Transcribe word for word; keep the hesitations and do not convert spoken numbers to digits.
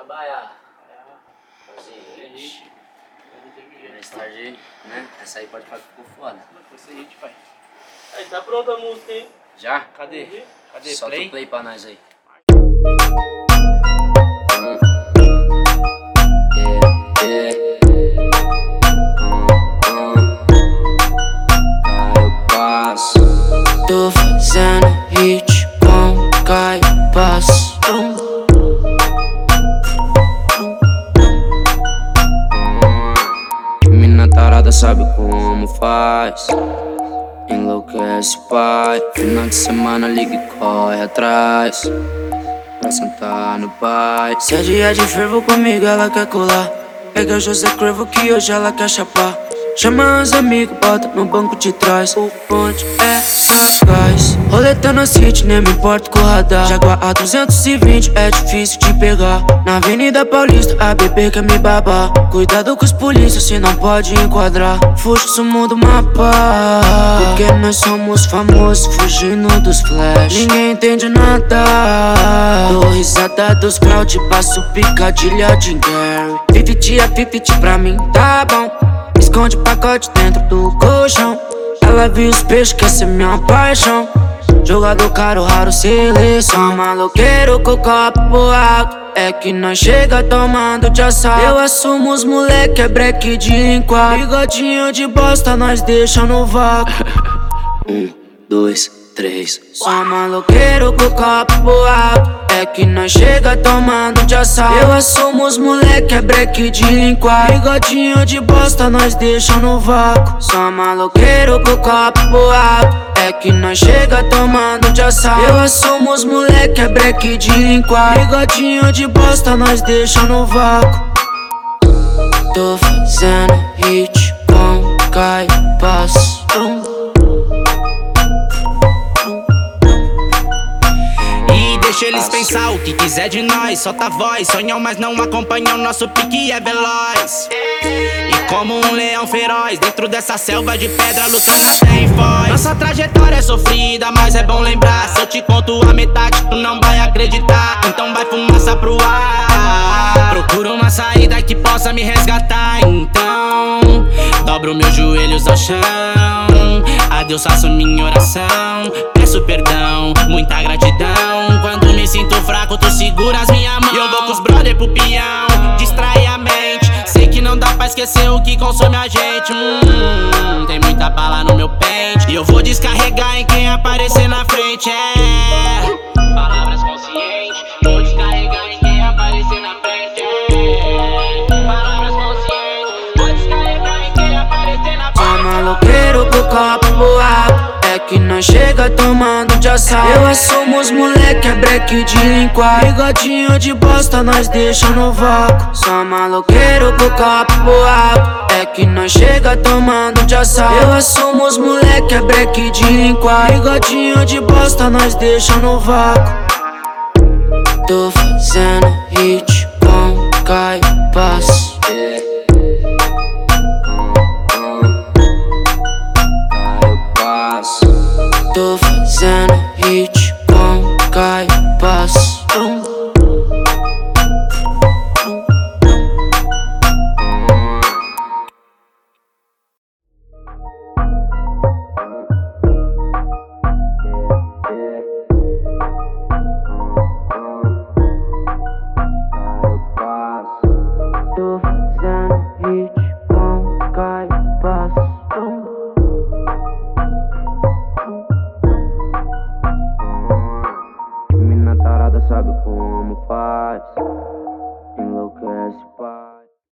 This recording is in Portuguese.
trabalhar. É o seguinte. Mais tarde, né? Essa aí pode ficar ficou foda. Foi o seguinte, pai. Aí, tá pronta a música, hein? Já? Cadê? Cadê? Solta Play? o play pra nós aí. Hum. Yeah, yeah. Hum, hum. Aí eu passo. Tô fazendo hit com cai passo. Mina tarada sabe como faz. Enlouquece, pai. Final de semana liga e corre atrás pra sentar no pai. Se é dia de fervo comigo ela quer colar. Pega o José Crevo que hoje ela quer chapar. Chama os amigos, bota no banco de trás. O ponte é sagaz. Roleta na city, nem me importo com o radar. Jaguar A duzentos e vinte é difícil de pegar. Na Avenida Paulista, a bebê quer me babar. Cuidado com os polícias, se não pode enquadrar. Fujo, sumo do mapa, porque nós somos famosos, fugindo dos flash. Ninguém entende nada. Dou risada dos crowd, passo picadilha de Gary. Fifty a fifty pra mim, tá bom. Esconde o pacote dentro do colchão. Ela viu os peixes, quer ser minha paixão. Jogador caro, raro, seleção. Maloqueiro com o copo alto. É que nós chega tomando de assalto. Eu assumo os moleque, é break de enquadro. Bigodinho de bosta, nós deixa no vácuo. Um, dois, três. Só maloqueiro com o copo alto. É que nós chega tomando de assalto. Eu assumo os moleque, é break de enquadro. Bigodinho de bosta, nós deixa no vácuo. Só maloqueiro com o copo alto. É que nós chega tomando de assalto. Eu assumo os moleque, é break de enquadro. Bigodinho de bosta, nós deixa no vácuo. Tô fazendo hit com cai passo. Deixa eles pensar o que quiser de nós. Solta a voz, sonham, mas não acompanham. Nosso pique é veloz. E como um leão feroz, dentro dessa selva de pedra, lutando até em voz. Nossa trajetória é sofrida, mas é bom lembrar. Se eu te conto a metade, tu não vai acreditar. Então vai fumaça pro ar. Procuro uma saída que possa me resgatar. Então dobro meus joelhos ao chão. A Deus faço minha oração. Peço perdão, muita gratidão. Quando me sinto fraco, tu seguras minha mão. E eu vou com os brother pro peão, distrai a mente. Sei que não dá pra esquecer o que consome a gente. hum, Tem muita bala no meu pente. E eu vou descarregar em quem aparecer na frente. É palavras conscientes. Vou descarregar em quem aparecer na frente. É palavras conscientes. Vou descarregar em quem aparecer na frente. Só maloqueiro com o copo alto. É que nós chega tomando de assalto. Eu assumo os moleque, é break de enquadro. Bigodinho de bosta, nós deixa no vácuo. Só maloqueiro com o copo alto. É que nós chega tomando de assalto. Eu assumo os moleque, é break de enquadro. Bigodinho de bosta, nós deixa no vácuo. Tô fazendo hit com cai passo. Tô fazendo hit com cai passo. Tô fazendo hit com cai passo. Mina tarada sabe como faz. Enlouquece, pai.